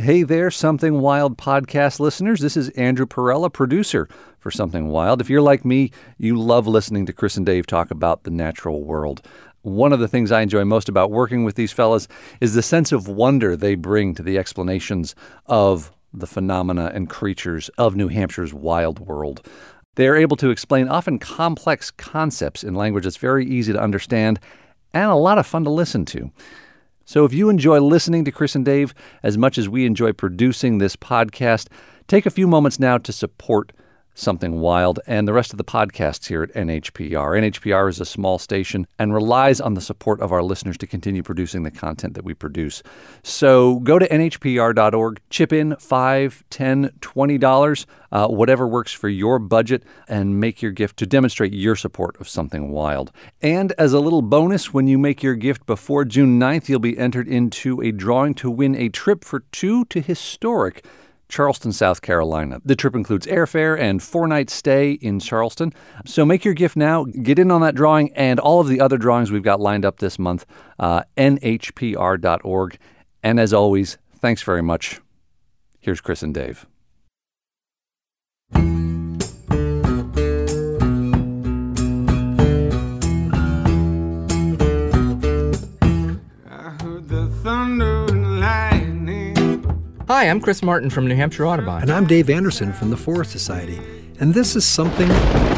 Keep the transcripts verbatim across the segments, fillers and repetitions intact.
Hey there, Something Wild podcast listeners. This is Andrew Perella, producer for Something Wild. If you're like me, you love listening to Chris and Dave talk about the natural world. One of the things I enjoy most about working with these fellas is the sense of wonder they bring to the explanations of the phenomena and creatures of New Hampshire's wild world. They are able to explain often complex concepts in language that's very easy to understand and a lot of fun to listen to. So if you enjoy listening to Chris and Dave as much as we enjoy producing this podcast, take a few moments now to support Something Wild and the rest of the podcasts here at N H P R. N H P R is a small station and relies on the support of our listeners to continue producing the content that we produce. So go to N H P R dot org, chip in five, ten, twenty dollars, uh, whatever works for your budget, and make your gift to demonstrate your support of Something Wild. And as a little bonus, when you make your gift before June ninth, you'll be entered into a drawing to win a trip for two to historic Charleston, South Carolina. The trip includes airfare and four-night stay in Charleston. So make your gift now. Get in on that drawing and all of the other drawings we've got lined up this month, uh, N H P R dot org. And as always, thanks very much. Here's Chris and Dave. Hi, I'm Chris Martin from New Hampshire Audubon. And I'm Dave Anderson from the Forest Society. And this is Something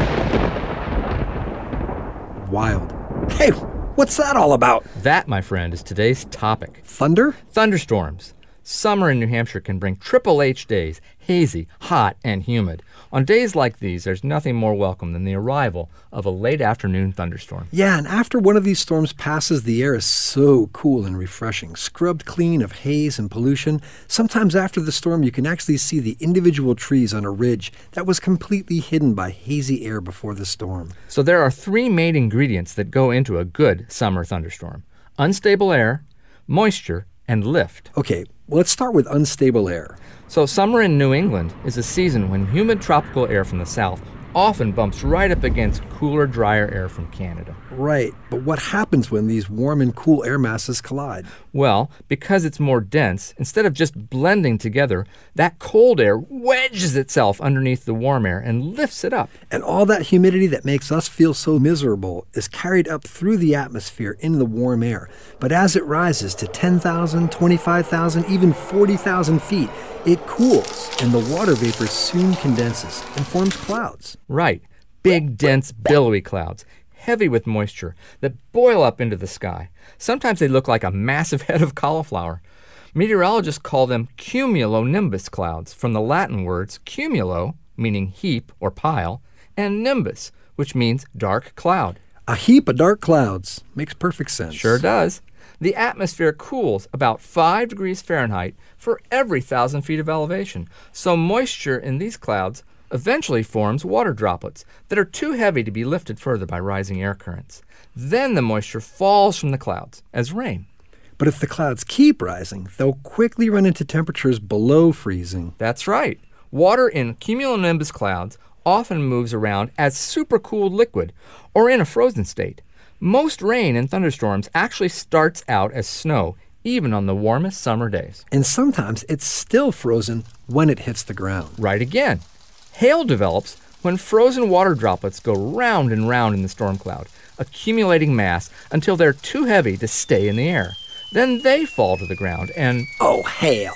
Wild. Hey, what's that all about? That, my friend, is today's topic. Thunder? Thunderstorms. Summer in New Hampshire can bring triple H days, hazy, hot, and humid. On days like these, there's nothing more welcome than the arrival of a late afternoon thunderstorm. Yeah, and after one of these storms passes, the air is so cool and refreshing, scrubbed clean of haze and pollution. Sometimes after the storm, you can actually see the individual trees on a ridge that was completely hidden by hazy air before the storm. So there are three main ingredients that go into a good summer thunderstorm: unstable air, moisture, and lift. Okay, well, let's start with unstable air. So summer in New England is a season when humid tropical air from the south often bumps right up against cooler, drier air from Canada. Right, but what happens when these warm and cool air masses collide? Well, because it's more dense, instead of just blending together, that cold air wedges itself underneath the warm air and lifts it up. And all that humidity that makes us feel so miserable is carried up through the atmosphere into the warm air. But as it rises to ten thousand, twenty-five thousand, even forty thousand feet, it cools, and the water vapor soon condenses and forms clouds. Right. Big, dense, billowy clouds, heavy with moisture, that boil up into the sky. Sometimes they look like a massive head of cauliflower. Meteorologists call them cumulonimbus clouds, from the Latin words cumulo, meaning heap or pile, and nimbus, which means dark cloud. A heap of dark clouds. Makes perfect sense. Sure does. The atmosphere cools about five degrees Fahrenheit for every thousand feet of elevation, so moisture in these clouds eventually forms water droplets that are too heavy to be lifted further by rising air currents. Then the moisture falls from the clouds as rain. But if the clouds keep rising, they'll quickly run into temperatures below freezing. That's right. Water in cumulonimbus clouds often moves around as supercooled liquid or in a frozen state. Most rain in thunderstorms actually starts out as snow, even on the warmest summer days. And sometimes it's still frozen when it hits the ground. Right again. Hail develops when frozen water droplets go round and round in the storm cloud, accumulating mass until they're too heavy to stay in the air. Then they fall to the ground and... Oh, hail!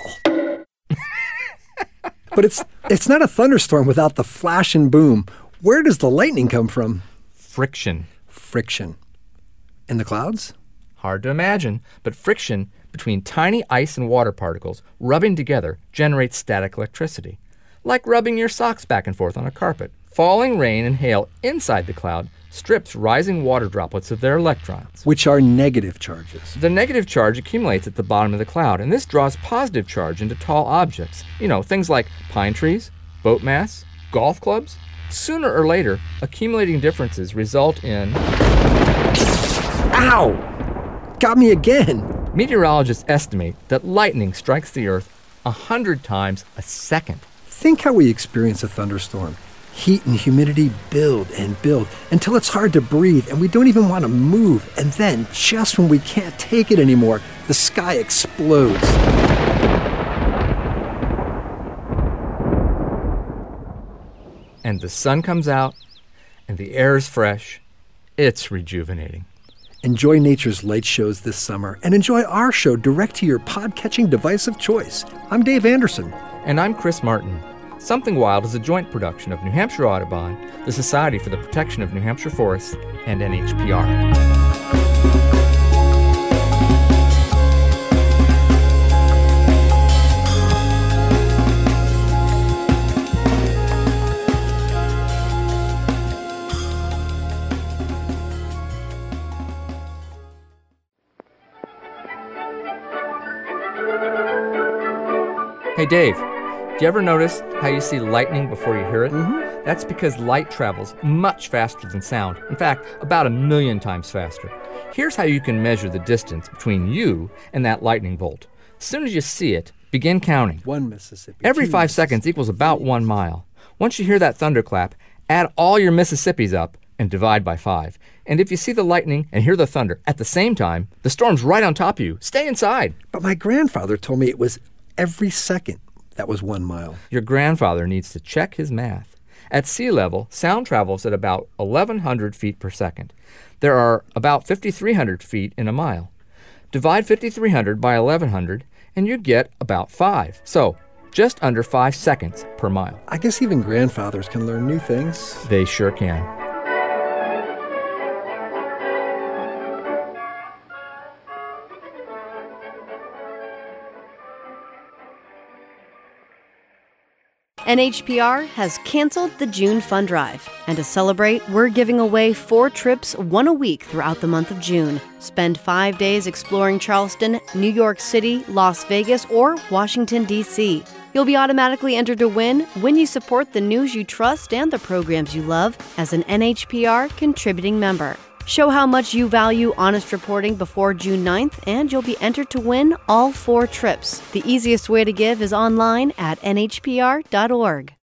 But it's it's not a thunderstorm without the flash and boom. Where does the lightning come from? Friction. Friction. In the clouds? Hard to imagine, but friction between tiny ice and water particles rubbing together generates static electricity, like rubbing your socks back and forth on a carpet. Falling rain and hail inside the cloud strips rising water droplets of their electrons, which are negative charges. The negative charge accumulates at the bottom of the cloud, and this draws positive charge into tall objects. You know, things like pine trees, boat masts, golf clubs. Sooner or later, accumulating differences result in... Ow! Got me again! Meteorologists estimate that lightning strikes the earth a hundred times a second. Think how we experience a thunderstorm. Heat and humidity build and build until it's hard to breathe and we don't even want to move. And then, just when we can't take it anymore, the sky explodes. and the sun comes out, and the air is fresh. It's rejuvenating. Enjoy nature's light shows this summer and enjoy our show direct to your pod-catching device of choice. I'm Dave Anderson. And I'm Chris Martin. Something Wild is a joint production of New Hampshire Audubon, the Society for the Protection of New Hampshire Forests, and N H P R. Hey Dave, do you ever notice how you see lightning before you hear it? Mm-hmm. That's because light travels much faster than sound. In fact, about a million times faster. Here's how you can measure the distance between you and that lightning bolt. As soon as you see it, begin counting. One Mississippi. Every two five Mississippi, seconds equals about three. one mile. Once you hear that thunderclap, add all your Mississippis up and divide by five. And if you see the lightning and hear the thunder at the same time, the storm's right on top of you. Stay inside. But my grandfather told me it was every second. That was one mile. Your grandfather needs to check his math. At sea level, sound travels at about eleven hundred feet per second. There are about fifty-three hundred feet in a mile. Divide fifty-three hundred by eleven hundred, and you get about five. So, just under five seconds per mile. I guess even grandfathers can learn new things. They sure can. N H P R has canceled the June Fund Drive. And to celebrate, we're giving away four trips, one a week throughout the month of June. Spend five days exploring Charleston, New York City, Las Vegas, or Washington, D C You'll be automatically entered to win when you support the news you trust and the programs you love as an N H P R contributing member. Show how much you value honest reporting before June ninth, and you'll be entered to win all four trips. The easiest way to give is online at N H P R dot org.